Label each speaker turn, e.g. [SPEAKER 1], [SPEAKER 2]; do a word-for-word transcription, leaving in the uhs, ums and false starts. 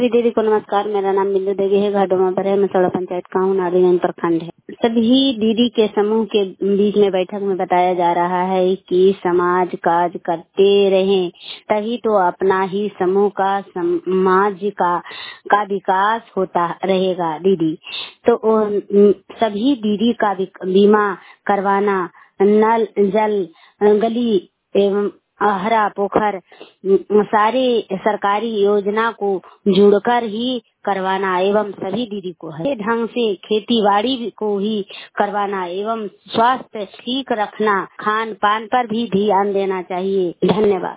[SPEAKER 1] दीदी को नमस्कार। मेरा नाम बिंदु देवी है। घाटोमा पर है। मसौड़ा पंचायत काहू नारायण प्रखंड है। सभी दीदी के समूह के बीच में बैठक में बताया जा रहा है कि समाज काज करते रहें तभी तो अपना ही समूह का समाज का का विकास होता रहेगा दीदी। तो सभी दीदी का बीमा करवाना, नल जल गली एवं हरा पोखर सारे सरकारी योजना को जुड़कर ही करवाना एवं सभी दीदी को है ढंग से खेती बाड़ी को ही करवाना एवं स्वास्थ्य ठीक रखना, खान पान पर भी ध्यान देना चाहिए। धन्यवाद।